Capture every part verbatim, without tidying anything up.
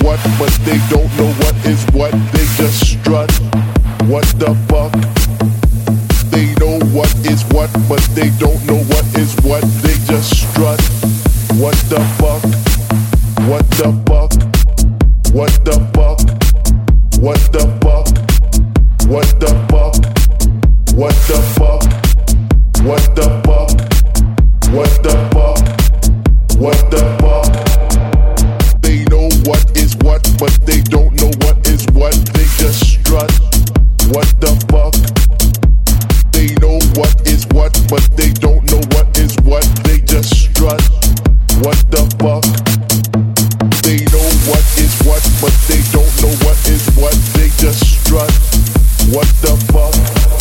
what, but they don't know what is what. They just strut. What the fuck? They know what is what, but they don't know what is what. They just strut. What the fuck? What the fuck? What the fuck? What the fuck? What the fuck? What the fuck? What the fuck? What the fuck? What the fuck? They know what is what, but they don't know what is what. They just strut. What the fuck? They know what is what, but they don't know what is what. They just strut. What the fuck? They know what is what, but they don't know what is what. They just strut. What the fuck?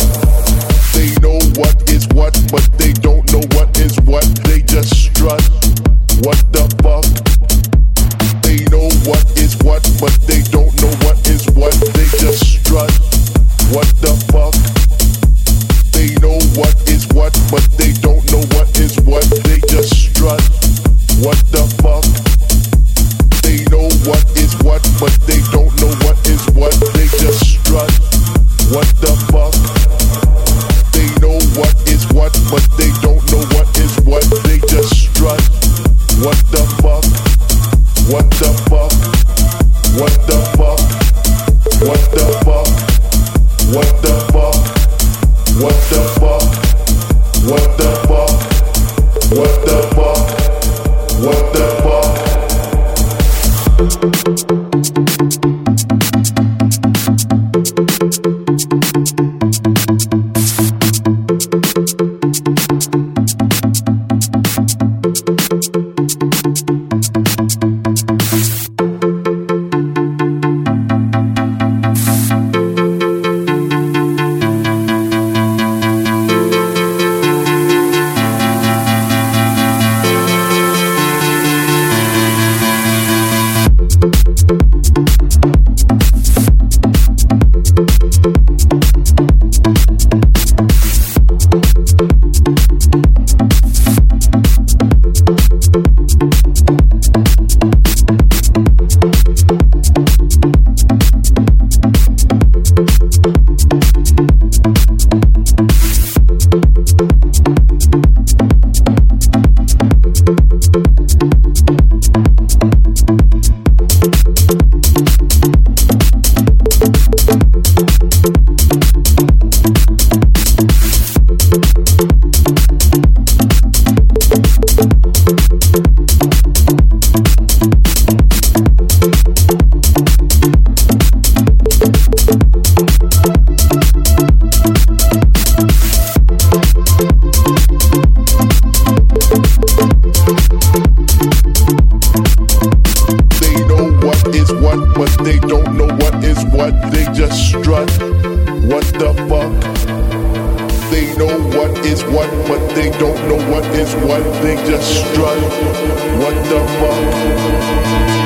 They know what is what, but they don't know what is what. They just strut. What the fuck? They know what is what, but they don't know what is what. They just strut. What the fuck? They know what is what, but they don't know what is what. They just strut. What the fuck? They know what is what, but they don't know what is what. They just strut. What the fuck? They know what is what, but they don't know what is what. They just strut. What the fuck? What the fuck? What the fuck? What the fuck? What the fuck? What the fuck? What the fuck? What the fuck? What the fuck? What the fuck?